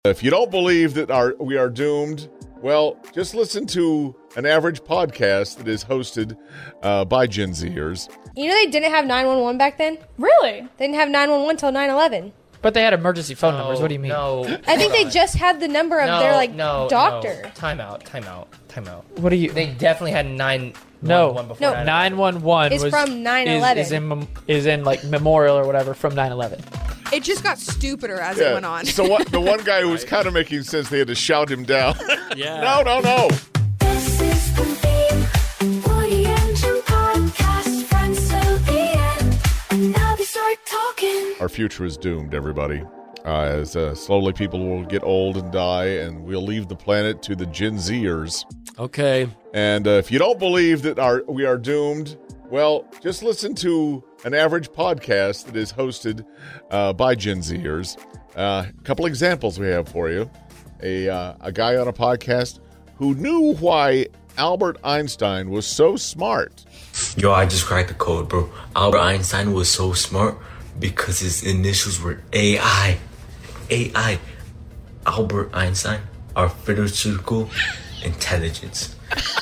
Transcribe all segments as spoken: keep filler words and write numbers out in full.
If you don't believe that our we are doomed, well, just listen to an average podcast that is hosted uh, by Gen Zers. You know they didn't have nine one one back then? Really? They didn't have nine one one till nine eleven. But they had emergency phone No, numbers. What do you mean? No. I think they just had the number of no, their, like, no, doctor. No. Time out, time out, time out. What do you... They definitely had nine No. one one before No. nine one one It's was, from nine eleven. Is, is in mem- is in like memorial or whatever from nine eleven. It just got stupider as it went on. So what? The one guy who was kind of making sense, they had to shout him down. Yeah. No, no, no. This is the theme, Woody and Jim podcast, friends till the end, and now they start talking. Our future is doomed, everybody. Uh, as uh, slowly people will get old and die, and we'll leave the planet to the Gen Zers. Okay. And uh, if you don't believe that our we are doomed, well, just listen to an average podcast that is hosted uh, by Gen Zers. Uh, a couple examples we have for you. A, uh, a guy on a podcast who knew why Albert Einstein was so smart. Yo, I just cracked the code, bro. Albert Einstein was so smart because his initials were A I. A I. Albert Einstein, artificial intelligence.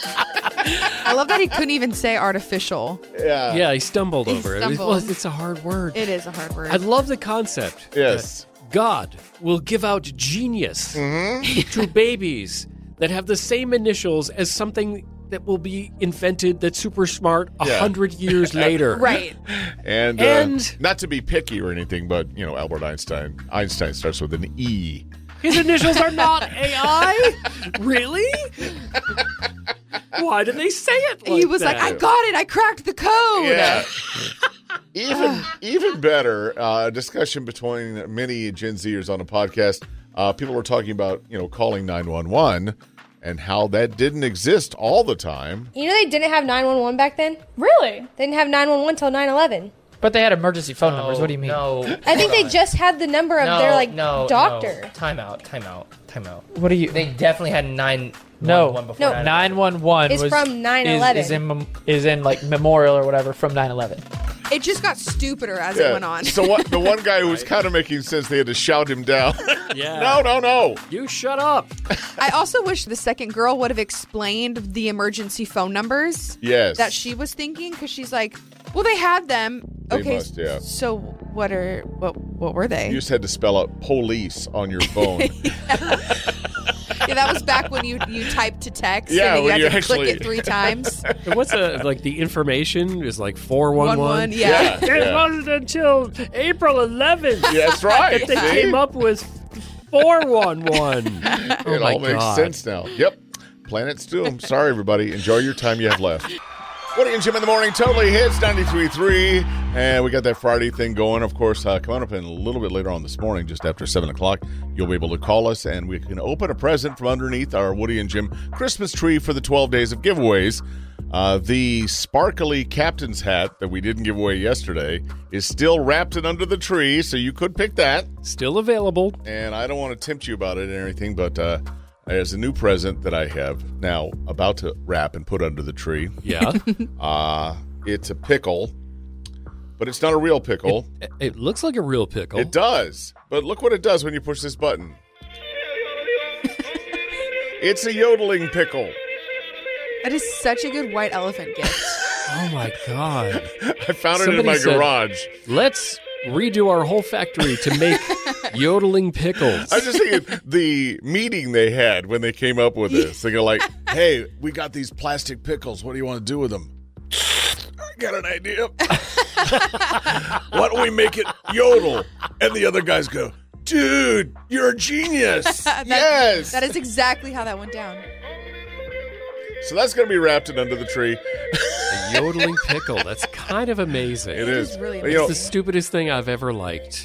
I love that he couldn't even say artificial. Yeah. Yeah, he stumbled He over it. stumbled. Well, it's a hard word. It is a hard word. I love the concept. Yes. that God will give out genius Mm-hmm. to babies that have the same initials as something that will be invented that's super smart a Yeah. hundred years later. Right. And, uh, And- not to be picky or anything, but, you know, Albert Einstein, Einstein starts with an E. His initials are not A I? Really? Why did they say it like he was that? like, I got it. I cracked the code. Yeah. even even better, uh, a discussion between many Gen Zers on a podcast. Uh, people were talking about, you know, calling nine one one and how that didn't exist all the time. You know they didn't have nine one one back then? Really? They didn't have nine one one till nine eleven. But they had emergency phone No, numbers. What do you mean? No. I think they just had the number of no, their, like, no, doctor. No. Time out, time out, time out. What do you... They definitely had nine No. one one before No. nine one one It's was, from nine is, eleven. is in mem- is in like memorial or whatever from nine eleven. It just got stupider as it went on. So what? The one guy who was kind of making sense, they had to shout him down. Yeah. No, no, no. You shut up. I also wish the second girl would have explained the emergency phone numbers Yes. that she was thinking, because she's like, well, they had them. They Okay, must, yeah. so what are what what were they? You just had to spell out police on your phone. Yeah, that was back when you you typed to text Yeah, and then you when had you to actually- click it three times. And what's the like the information is like four one One one. one, yeah. Yeah. It wasn't until April eleventh That's right. that they See? came up with four one one. Oh It my all makes God. sense now. Yep. Planet's doomed. Sorry, everybody. Enjoy your time you have left. Woody and Jim in the morning, totally hits ninety-three point three. And we got that Friday thing going. Of course, uh, coming up in a little bit later on this morning, just after seven o'clock, you'll be able to call us and we can open a present from underneath our Woody and Jim Christmas tree for the twelve days of giveaways. Uh, the sparkly captain's hat that we didn't give away yesterday is still wrapped it under the tree, so you could pick that. Still available. And I don't want to tempt you about it or anything, but uh, there's a new present that I have now about to wrap and put under the tree. Yeah. Uh, it's a pickle, but it's not a real pickle. It, it looks like a real pickle. It does, but look what it does when you push this button. It's a yodeling pickle. That is such a good white elephant gift. Oh my God. I found it in Somebody my said- garage. Let's redo our whole factory to make yodeling pickles. I was just thinking the meeting they had when they came up with this. They go like, hey, we got these plastic pickles. What do you want to do with them? I got an idea. Why don't we make it yodel? And the other guys go, dude, you're a genius. That- Yes. That is exactly how that went down. So that's going to be wrapped in under the tree. A yodeling pickle. That's kind of amazing. It is. is really But, you know, It's the stupidest thing I've ever liked.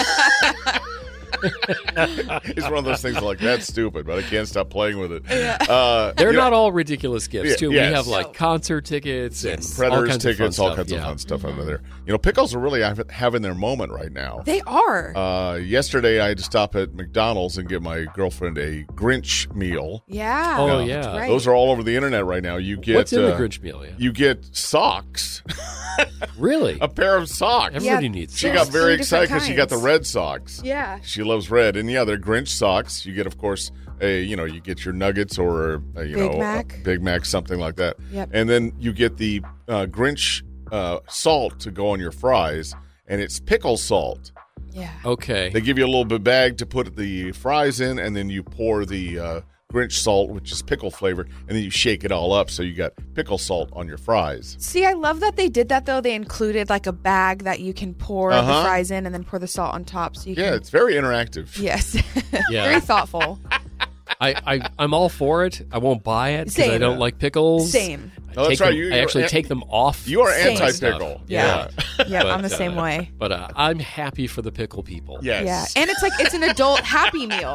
it's one of those things like, that's stupid, but I can't stop playing with it. Uh, They're you know, not all ridiculous gifts, Yeah, too. yes. We have like concert tickets and all Predators kinds tickets, of fun all stuff. kinds yeah. of fun stuff under there. You know, pickles are really hav- having their moment right now. They are. Uh, yesterday, I had to stop at McDonald's and get my girlfriend a Grinch meal. yeah. Oh, Yeah. yeah. Right. Those are all over the internet right now. You get What's in the uh, Grinch meal? Yeah. You get socks, Really? a pair of socks. Everybody Yeah. needs She There's got very three excited different because she got the kinds. red socks. Yeah. She loves red. And yeah, they're Grinch socks. You get, of course, a you know you get your nuggets or a, you Big know Mac. a Big Mac, something like that. Yep. And then you get the uh, Grinch uh, salt to go on your fries, and it's pickle salt. Yeah. Okay. They give you a little bit bag to put the fries in, and then you pour the uh, Grinch salt, which is pickle flavor, and then you shake it all up so you got pickle salt on your fries. See, I love that they did that, though. They included like a bag that you can pour Uh-huh. the fries in and then pour the salt on top. So you Yeah, can... it's very interactive. Yes. Yeah. Very thoughtful. I, I, I'm all for it. I won't buy it because I Same. don't like pickles. Same. I, Oh, that's take right. them- You- I you're actually an- take them off. You are Same. anti-pickle. Yeah. Yep, I'm But, the same uh, way. But uh, I'm happy for the pickle people. Yes. Yeah. And it's like, it's an adult Happy Meal.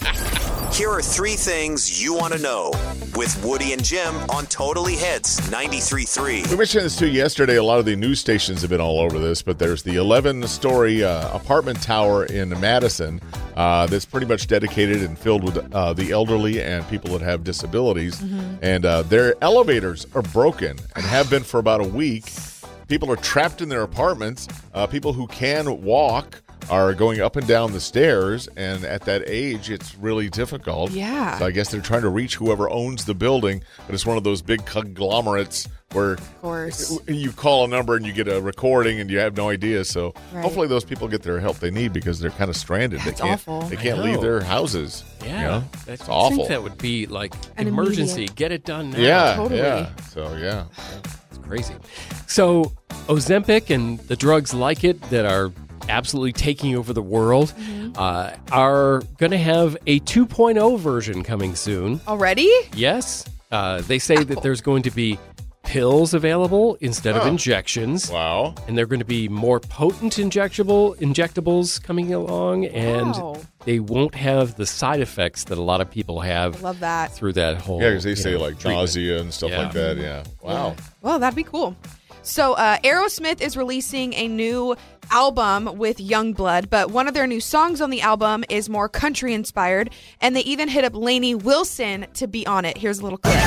Here are three things you want to know with Woody and Jim on Totally Hits ninety-three point three. We mentioned this too yesterday. A lot of the news stations have been all over this, but there's the eleven-story uh, apartment tower in Madison uh, that's pretty much dedicated and filled with uh, the elderly and people that have disabilities. And uh, their elevators are broken and have been for about a week. People are trapped in their apartments. Uh, people who can walk are going up and down the stairs, and at that age, it's really difficult. Yeah. So I guess they're trying to reach whoever owns the building, but it's one of those big conglomerates where Of course. you call a number and you get a recording and you have no idea. So Right. hopefully those people get their help they need because they're kind of stranded. That's they can't, awful. They I can't know. leave their houses. Yeah. You know? That's, It's I awful. think that would be like An emergency. immediate- Get it done now. yeah, Totally. yeah. So yeah, It's crazy. So Ozempic and the drugs like it that are absolutely taking over the world uh, are going to have a two point oh version coming soon. Already? Yes. Uh, they say that there's going to be pills available instead of Oh. injections. wow. And they're going to be more potent injectable injectables coming along, and Wow. they won't have the side effects that a lot of people have Love that. through that whole. Yeah, because they you say know, like treatment. nausea and stuff Yeah. like that. Yeah. Wow. Well, that'd be cool. So, uh, Aerosmith is releasing a new album with Youngblood, but one of their new songs on the album is more country inspired, and they even hit up Lainey Wilson to be on it. Here's a little clip.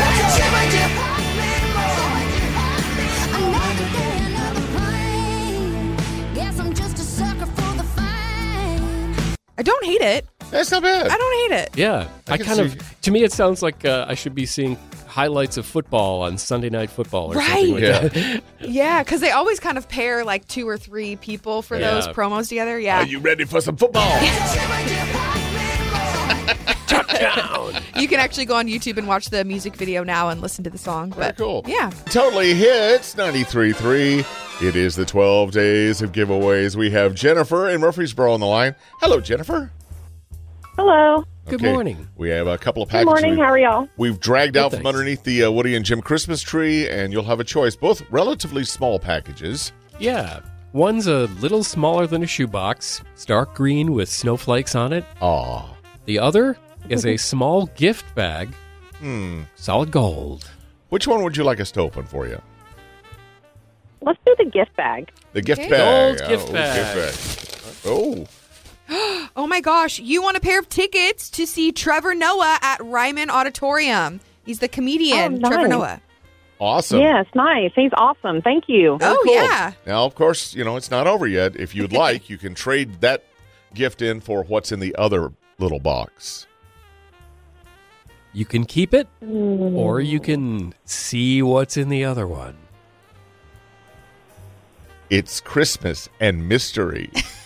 I don't hate it. That's not bad. I don't hate it. Yeah, I I, can kind see- of. To me, it sounds like uh, I should be seeing highlights of football on Sunday Night Football or Right. something like Yeah. that. Yeah, because they always kind of pair like two or three people for Yeah. those promos together. Yeah. Are you ready for some football? You can actually go on YouTube and watch the music video now and listen to the song. Very But cool. yeah. Totally Hits ninety-three point three. It is the twelve days of giveaways. We have Jennifer in Murfreesboro on the line. Hello, Jennifer. Hello. Good Okay, morning. We have a couple of Good packages. morning. we've, How are y'all? we've dragged out Good, from thanks. underneath the uh, Woody and Jim Christmas tree, and you'll have a choice. Both relatively small packages. Yeah, one's a little smaller than a shoebox, it's dark green with snowflakes on it. Aw. The other is a small gift bag, Hmm. solid gold. Which one would you like us to open for you? Let's do the gift bag. The gift Okay. bag. Gold gift oh, bag. gift bag. Oh. Oh my gosh, you want a pair of tickets to see Trevor Noah at Ryman Auditorium. He's the comedian, Oh, nice. Trevor Noah. Awesome. Yes, nice. He's awesome. Thank you. Oh, Cool. yeah. Now, of course, you know, it's not over yet. If you'd like, you can trade that gift in for what's in the other little box. You can keep it, Mm. or you can see what's in the other one. It's Christmas and mystery.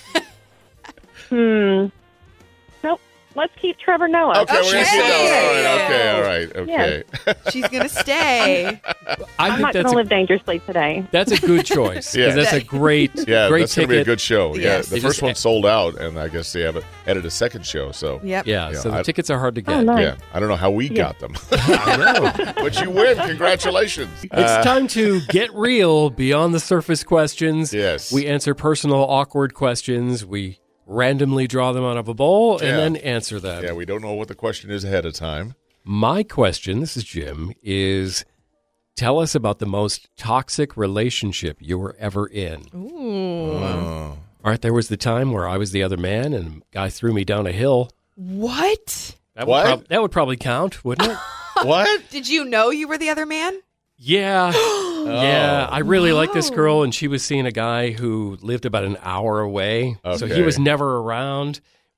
Hmm. Nope. Let's keep Trevor Noah. Okay, we're gonna Okay. keep that. All right, okay, all right, okay. She's going to stay. I I'm think not going that's to a, live dangerously today. that's a good choice. 'cause Yeah. That's a great, Yeah, great that's going ticket. to be a good show. Yes. Yeah, the They first just- one sold out, and I guess they have added a second show. So Yep. Yeah, Yeah, so the I- tickets are hard to get. Oh, nice. yeah, I don't know how we Yeah. got them, but you win. Congratulations! It's time to get real beyond the surface questions. Yes. We answer personal, awkward questions. We randomly draw them out of a bowl Yeah. and then answer them. Yeah, we don't know what the question is ahead of time. My question, this is Jim, is tell us about the most toxic relationship you were ever in. Ooh. Oh. All right, there was the time where I was the other man and a guy threw me down a hill. What? That What? Would prob- that would probably count, wouldn't it? What? Did you know you were the other man? Yeah. Yeah, I really liked this Wow. girl, and she was seeing a guy who lived about an hour away. So he Okay. was never around.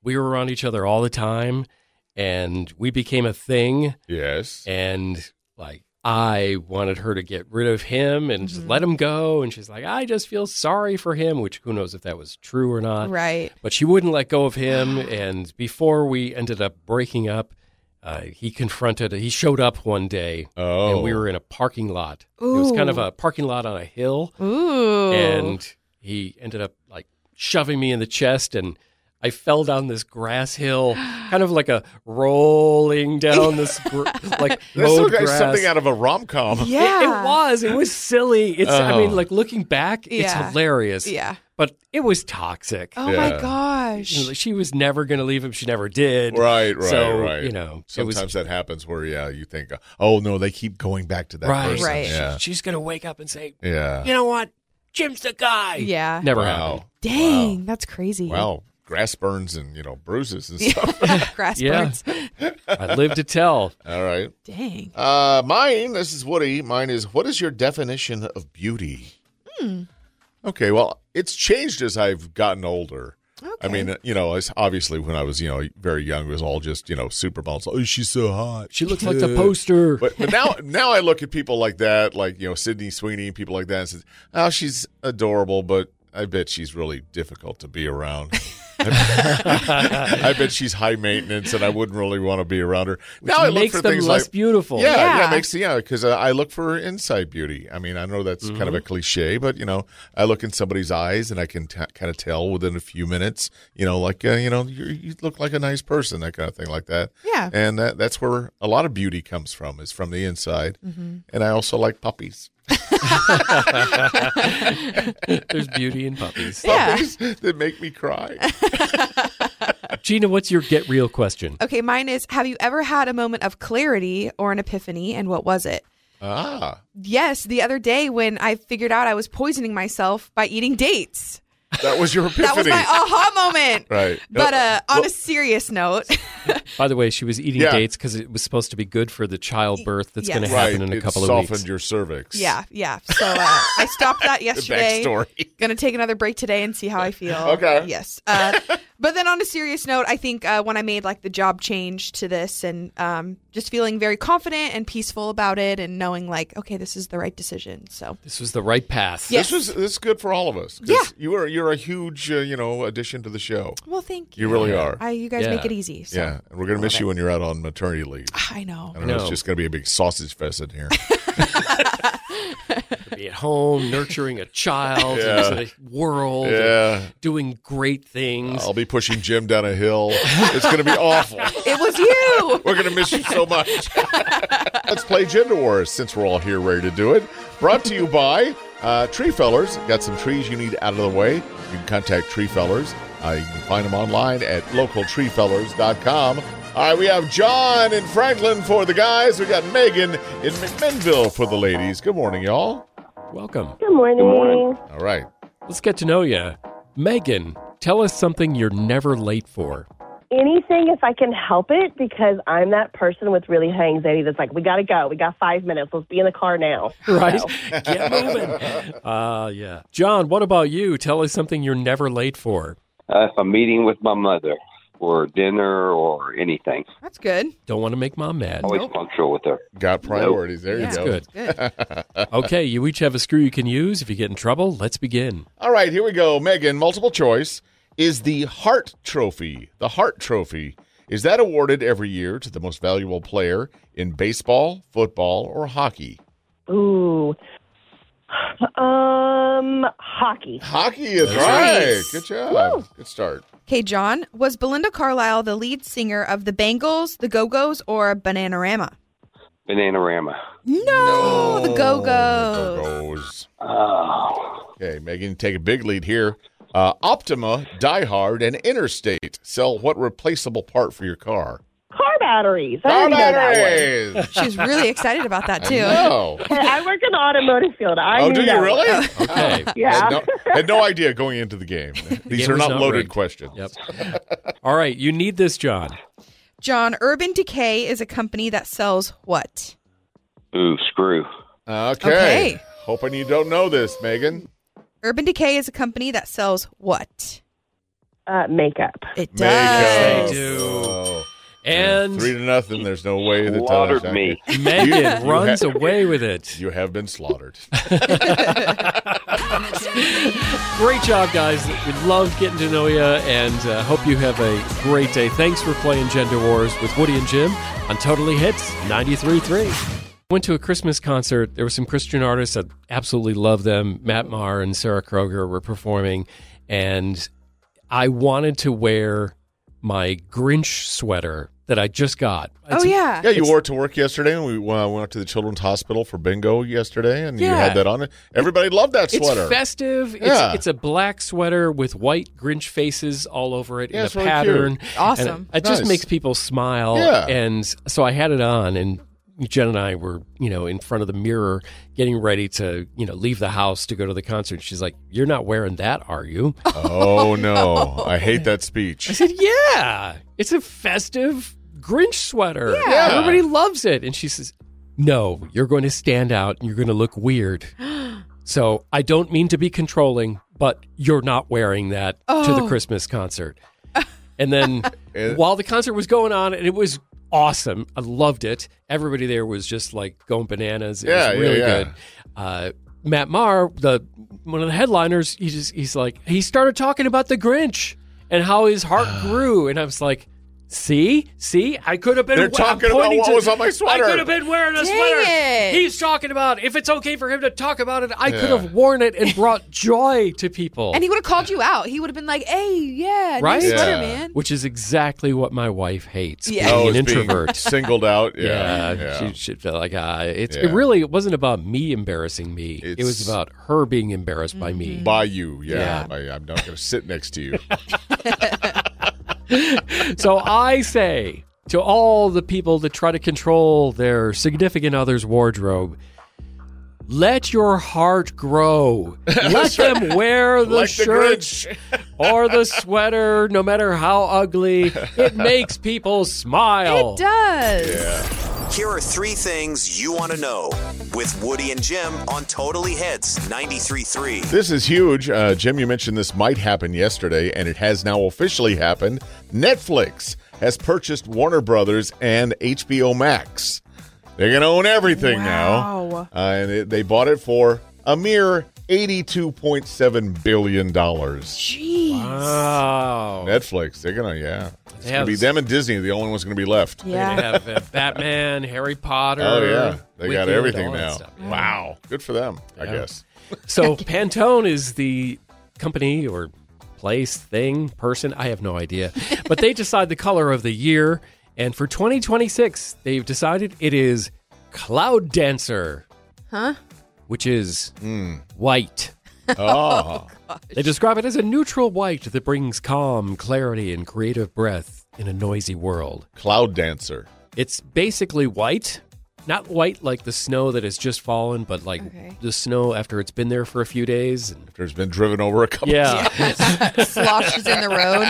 we were around each other all the time, and we became a thing. Yes. And like I wanted her to get rid of him and just let him go. And she's like, I just feel sorry for him, which who knows if that was true or not. Right. But she wouldn't let go of him. And before we ended up breaking up, uh, he confronted, he showed up one day. Oh. And we were in a parking lot. It was kind of a parking lot on a hill. Ooh. And he ended up like shoving me in the chest, and I fell down this grass hill, kind of like a rolling down this gr- like This mowed looks like grass. something out of a rom-com. Yeah. It, it was. It was silly. It's. I Oh. mean, like looking back, it's Yeah. hilarious. Yeah. But it was toxic. Oh Yeah. my gosh. You know, she was never going to leave him. She never did. Right, right, so, right. You know, it was Sometimes that happens where, yeah, you think, oh, no, they keep going back to that right. person. Right. Yeah. She's going to wake up and say, Yeah. you know what? Jim's the guy. Yeah. Never Wow. happened. Dang, that's crazy. Wow. Grass burns and, you know, bruises and stuff. Grass Yeah. burns. I live to tell. All right. Dang. Uh, mine, this is Woody. Mine is, what is your definition of beauty? Hmm. Okay, well, it's changed as I've gotten older. Okay. I mean, you know, it's obviously when I was, you know, very young, it was all just, you know, super balls. Oh, she's so hot. She looks like the poster. But, but now, now I look at people like that, like, you know, Sydney Sweeney, people like that, and says, oh, she's adorable, but I bet she's really difficult to be around. I bet she's high maintenance, and I wouldn't really want to be around her. Which now I look makes for them things less like, beautiful. Yeah, yeah, Yeah. it makes yeah, because uh, I look for inside beauty. I mean, I know that's kind of Mm-hmm. a cliche, but you know, I look in somebody's eyes, and I can t- kind of tell within a few minutes. You know, like uh, you know, you're, you look like a nice person, that kind of thing, like that. Yeah. and that, that's where a lot of beauty comes from, is from the inside. Mm-hmm. And I also like puppies. There's beauty in puppies. Yeah. Puppies that make me cry. Gina, what's your get real question? Okay, mine is, have you ever had a moment of clarity or an epiphany, and what was it? Ah, Yes, the other day when I figured out I was poisoning myself by eating dates. that was your epiphany. That was my aha moment. Right. But uh, on Well- a serious note, By the way, she was eating Yeah. dates because it was supposed to be good for the childbirth that's Yes. going to right, happen in a it couple of softened weeks. your cervix. yeah, yeah. So uh, I stopped that The yesterday. backstory. Gonna take another break today and see how I feel. Okay. Yes. Uh, but then on a serious note, I think uh, when I made like the job change to this and um, just feeling very confident and peaceful about it and knowing like, okay, this is the right decision. So This was the right path. Yes. This was this is good for all of us. 'Cause Yeah. you are you're a huge uh, you know addition to the show. well, thank you. You really are. I, you guys Yeah. make it easy. So. Yeah, and we're gonna miss you when you're out on maternity leave. I know. I don't know. It's No. just gonna be a big sausage fest in here. Be at home, nurturing a child Yeah. into the world, and Yeah, doing great things. I'll be pushing Jim down a hill. It's gonna be awful. It was you. We're gonna miss you so much. Let's play Gender Wars since we're all here ready to do it. Brought to you by uh, Tree Fellers. Got some trees you need out of the way. You can contact Tree Fellers. Uh, you can find them online at local tree fellers dot com. All right, we have John in Franklin for the guys. We got Megan in McMinnville for the ladies. Good morning, y'all. Welcome. Good morning. All right. Let's get to know you. Megan, tell us something you're never late for. Anything if I can help it, because I'm that person with really high anxiety that's like, we got to go. We got five minutes. Let's be in the car now. Right? So, Get moving. Uh, yeah. John, what about you? Tell us something you're never late for. Uh, if I'm meeting with my mother for dinner or anything, That's good. Don't want to make mom mad. always punctual with her. Got priorities. There Yeah. you go. Good. Good. Okay, you each have a screw you can use. If you get in trouble, let's begin. All right, here we go. Megan, multiple choice. Is the Hart Trophy, the Hart Trophy, is that awarded every year to the most valuable player in baseball, football, or hockey? ooh. Um, hockey. Hockey is Nice. right. Good job. Good start. Okay, John, was Belinda Carlisle the lead singer of the Bangles, the Go-Go's, or Bananarama? Bananarama. No, the Go-Go's. Go-Go's. Oh. Okay, Megan, take a big lead here. Uh, Optima, Die Hard, and Interstate sell what replaceable part for your car? Car batteries. I Car already know that one. batteries. She's really excited about that, too. No. Hey, I work in the automotive field. I Oh, knew do you that really? one. Okay. Yeah. Had no, had no idea going into the game. These game are was not not loaded rigged. questions. Yep. All right, you need this, John. John, Urban Decay is a company that sells what? Ooh, screw. Okay. Okay. Hoping you don't know this, Megan. Urban Decay is a company that sells what? Uh, makeup. It Makeup. They do. Oh. And Three to nothing. There's no way that uh, Slaughtered Shaq- me. Megan You runs ha- away with it. You have been slaughtered. Great job, guys. We loved getting to know you, and uh, hope you have a great day. Thanks for playing Gender Wars with Woody and Jim on Totally Hits ninety-three point three. Went to a Christmas concert. There were some Christian artists. I absolutely love them. Matt Maher and Sarah Kroger were performing, and I wanted to wear my Grinch sweater that I just got. Oh, It's- yeah. Yeah, you wore it to work yesterday, and we uh, went up to the Children's Hospital for bingo yesterday, and you Yeah. had that on it. Everybody loved that sweater. It's festive. Yeah. It's, it's a black sweater with white Grinch faces all over it Yeah, in a it's really pattern. cute. Awesome. And it just Nice. makes people smile. Yeah. And so I had it on, and Jen and I were, you know, in front of the mirror getting ready to, you know, leave the house to go to the concert. She's like, "You're not wearing that, are you?" Oh, no. I hate that speech. I said, "Yeah, it's a festive Grinch sweater. Yeah. Everybody loves it." And she says, "No, you're going to stand out and you're going to look weird." So I don't mean to be controlling, but you're not wearing that to the Oh. Christmas concert. And then It- while the concert was going on, and it was awesome, I loved it. Everybody there was just like going bananas. It Yeah, was yeah, really yeah. good. Uh, Matt Maher, the one of the headliners, he just he's like he started talking about the Grinch and how his heart grew, and I was like, See, see, I could have been. They're I'm talking about pointing what to- was on my sweater. I could have been wearing a Dang sweater. it. He's talking about if it's okay for him to talk about it. I could Yeah. have worn it and brought joy to people. And he would have called you out. He would have been like, "Hey, yeah, Right? nice sweater, Yeah. man." Which is exactly what my wife hates. Yeah. Being Oh, an it's being introvert. singled out. Yeah, Yeah, yeah. she should feel like uh, it's. Yeah. It really it wasn't about me embarrassing me. it was It's- about her being embarrassed by me. By you, yeah. Yeah. I, I'm not going to sit next to you. So I say to all the people that try to control their significant other's wardrobe, let your heart grow. Let them wear the Like the shirt Grinch. or the sweater, no matter how ugly. It makes people smile. It does. Here are three things you want to know with Woody and Jim on Totally Hits ninety-three point three. This is huge. Uh, Jim, you mentioned this might happen yesterday, and it has now officially happened. Netflix has purchased Warner Brothers and H B O Max. They're going to own everything now. Wow. Uh, and it, they bought it for a mere eighty-two point seven billion dollars. Jeez. Wow. Netflix, they're going to, yeah. It's They going to have- be them and Disney, are the only ones going to be left. They Yeah. have uh, Batman, Harry Potter. Oh, yeah. They got Wicked, everything all that now. stuff. Wow. Good for them, I Yeah. guess. So Pantone is the company or place, thing, person, I have no idea. But they decide the color of the year. And for twenty twenty-six, they've decided it is Cloud Dancer. Huh? Which is white. Oh. They describe it as a neutral white that brings calm, clarity, and creative breath in a noisy world. Cloud Dancer. It's basically white. Not white like the snow that has just fallen, but like Okay. the snow after it's been there for a few days. And There's been driven over a couple yeah. Sloshes in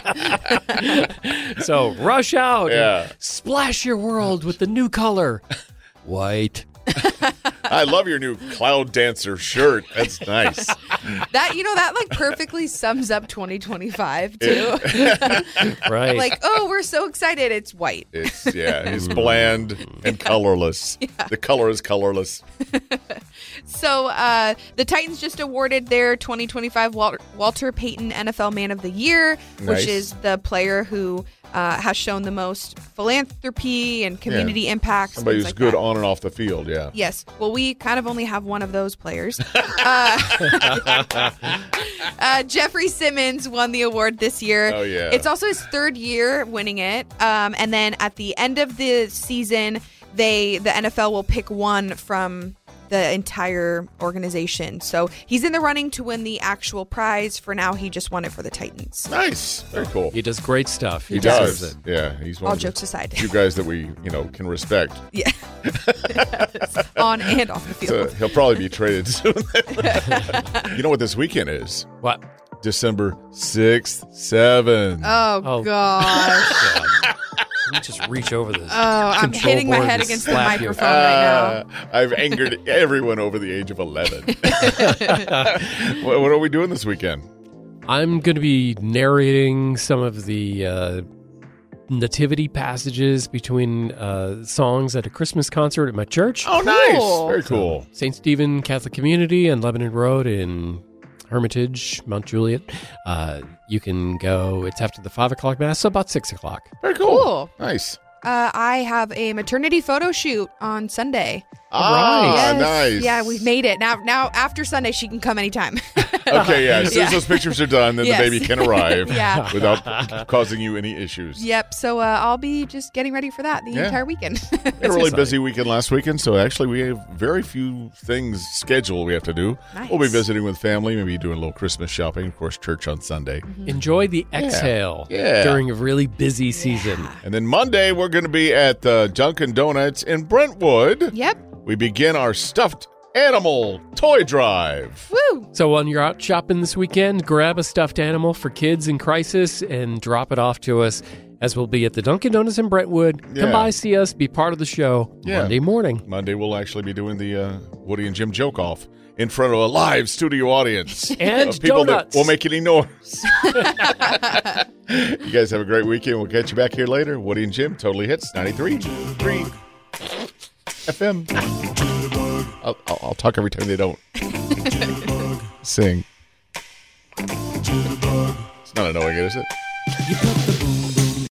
the road. So rush out Yeah. and splash your world with the new color. White. I love your new Cloud Dancer shirt. That's nice. That you know that like perfectly sums up twenty twenty-five too. Right. Like, oh, we're so excited. It's white. It's yeah, it's bland and colorless. The color is colorless. So uh, the Titans just awarded their twenty twenty-five Walter, Walter Payton N F L Man of the Year, Nice. which is the player who uh, has shown the most philanthropy and community Yeah. impacts. Somebody things who's like good that. on and off the field, yeah. Yes. Well, we kind of only have one of those players. uh, uh, Jeffrey Simmons won the award this year. Oh, yeah. It's also his third year winning it. Um, and then at the end of the season, they the N F L will pick one from the entire organization. So he's in the running to win the actual prize. For now, he just won it for the Titans. Nice. Very cool. He does great stuff. He deserves does. it. Yeah, he's one All of the jokes aside. few guys that we, you know, can respect. Yeah. On and off the field. So he'll probably be traded soon. You know what this weekend is? What? December sixth, seventh. Oh, Oh. gosh. God. Let me just reach over this. Oh, I'm control hitting my board head and against the slap you. microphone right now. Uh, I've angered everyone over the age of eleven. what, what are we doing this weekend? I'm going to be narrating some of the uh, nativity passages between uh, songs at a Christmas concert at my church. Oh, nice. Very cool. Saint Stephen Catholic Community on Lebanon Road in Hermitage, Mount Juliet. Uh, you can go, it's after the five o'clock Mass, so about six o'clock. Very cool. Cool. Nice. Uh, I have a maternity photo shoot on Sunday. Ah, Yes. nice. Yeah, we've made it. Now, now after Sunday, she can come anytime. Okay, yeah. As soon as Yeah. those pictures are done, then Yes. the baby can arrive Yeah. without causing you any issues. Yep. So uh, I'll be just getting ready for that the Yeah. entire weekend. We had a really busy weekend last weekend, so actually we have very few things scheduled we have to do. Nice. We'll be visiting with family, maybe doing a little Christmas shopping, of course, church on Sunday. Enjoy the exhale Yeah. during a really busy season. And then Monday, we're going to be at the Dunkin' Donuts in Brentwood. Yep. We begin our stuffed animal toy drive. Woo! So when you're out shopping this weekend, grab a stuffed animal for kids in crisis and drop it off to us, as we'll be at the Dunkin' Donuts in Brentwood. Yeah. Come by, see us, be part of the show Yeah. Monday morning. Monday, we'll actually be doing the uh, Woody and Jim joke off in front of a live studio audience. And of people donuts. that won't make any noise. You guys have a great weekend. We'll catch you back here later. Woody and Jim, Totally Hits, ninety-three point three F M. I'll, I'll, I'll talk every time they don't sing. It's not annoying, is it?